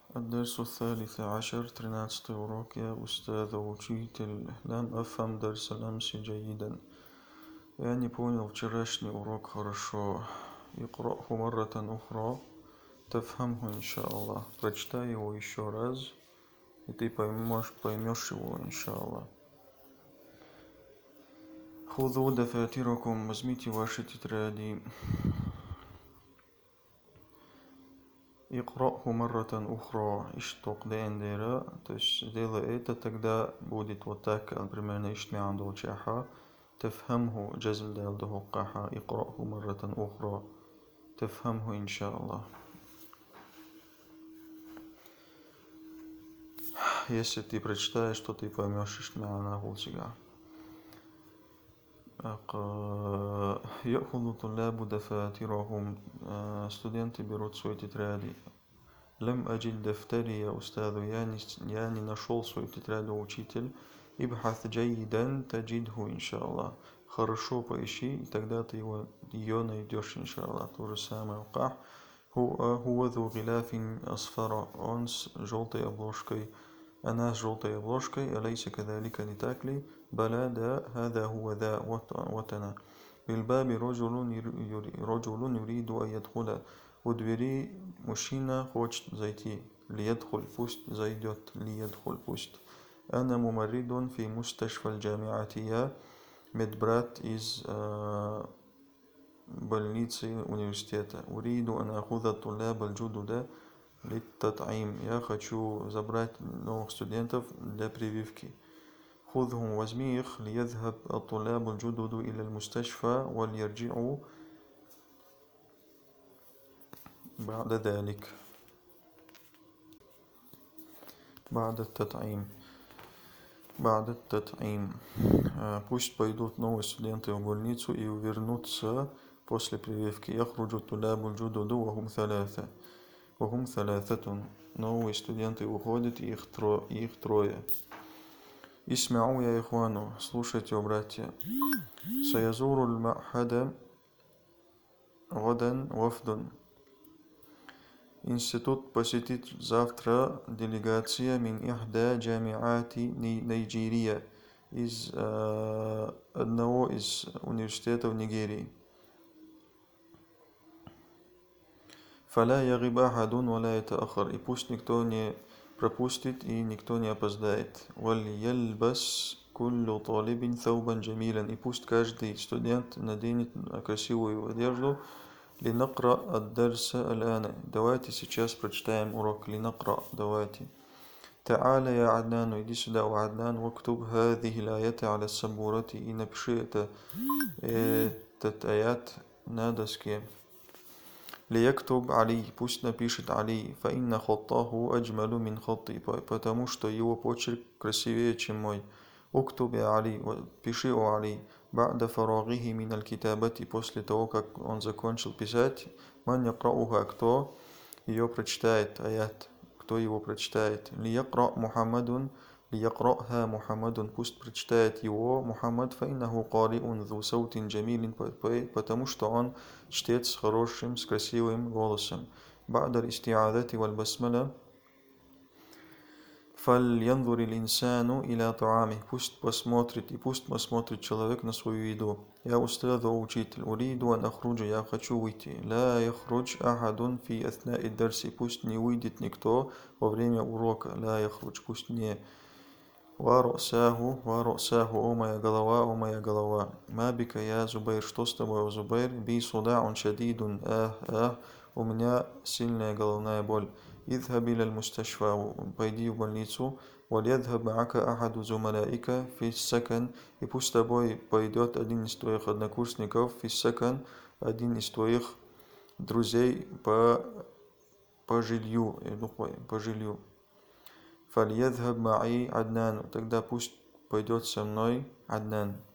الدرس الثالث عشر 13 урок. يا أستاذ учитель, لم أفهم درس الأمس جيدا. Я не понял вчерашний урок хорошо. اقرأه مرة أخرى تفهمه إن شاء الله. Прочитай его еще раз, и ты поймешь его, иншаллах. خذوا دفاتركم, возьмите ваши тетради. اقرأه مرة أخرى, اشتق دينديرا, то есть сделай это, тогда будет вот так, примерно اشتمع долчаха. تفهمه جزم دال دهقاها. اقرأه مرة أخرى تفهمه إن شاء الله. Если ты прочитаешь, то ты поймешь اشتمع на волчига. يأخذ طلاب دفاترهم, студенты берут свои тетради. لم أجد دفتري يا أستاذ, я не нашел свою тетрадь, учитель. ابحث جيدا تجده إن شاء الله. Хорошо поищи, и тогда ты ее найдешь, иншаллах. То же самое. قح هو ذو غلاف أصفر, он с желтой обложкой. أنا с желтой обложкой. أليس كذلك, не так ли? بلى, да, هذا هو ذا, вот она. بالباب رجل يريد أن يدخل. У двери мужчина хочет зайти. ليدخل, пусть зайдет. ليدخل, пусть. أنا ممرض في مستشفى الجامعة. Я медбрат из больницы университета. أريد أن أخذ الطلاب الجدد للتطعيم. Я хочу забрать новых студентов для прививки. خذهم, возьми их. ليذهب الطلاب الجدد إلى المستشفى وليرجعوا بعد ذلك. بعد التطعيم. Пусть пойдут новые студенты в больницу и вернутся после прививки. يخرج الطلاب الجدد وهم ثلاثة. Новые студенты уходят, и их трое. اسمعوا يا إخوان, слушайте, братья. سيزور المعهد غدا وفد. Институт посетит завтра делегация من إحدى جامعات نيجيريا, из одного из университетов Нигерии. فلا يغب أحد ولا يتأخر, и пусть никто не пропустит и никто не опоздает. وليلبس كل طالب ثوبا جميلا, и пусть каждый студент наденет красивую одежду. لنقرأ الدرس الآن, давайте сейчас прочитаем урок. لنقرأ, давайте. تعال يا عدنان, иди сюда, عدنان. واكتب هذه الآية على السبورة, и напиши этот аят на доске. ليكتب علي, пусть напишет Али. فإن خطه أجمل من خطي, потому что его почерк красивее, чем мой. اكتب يا علي, пиши о Али. بعد فراغه من الكتابة, после того, как он закончил писать. من يقرأها, кто ее прочитает, аят, кто его прочитает. ليقرأ محمد, ليقرأها محمد, пусть прочитает его Мухаммад. فإنه قارئ ذو صوت جميل, потому что он чтец с хорошим, с красивым голосом. بعد الاستعاذة والبسملة فلينظر الإنسان إلى طعامه, пусть посмотрит человек на свою еду. يا أستاذ учитель, أريد أن أخرج, я хочу выйти. لا يخرج أحد في أثناء الدرس, пусть не выйдет никто во время урока. لا يخرج, пусть не. ورأساه, о моя голова. ما بك يا زبير, что с тобой, Зубайр? بي صداع شديد, у меня сильная головная боль. اذهب إلى المستشفى, пойди в больницу. وليذهب معك أحد زملائك في السكن, и пусть с тобой пойдет один из твоих однокурсников. في السكن, один из твоих друзей по жилью. فليذهب معي عدنان, тогда пусть пойдет со мной Аднан.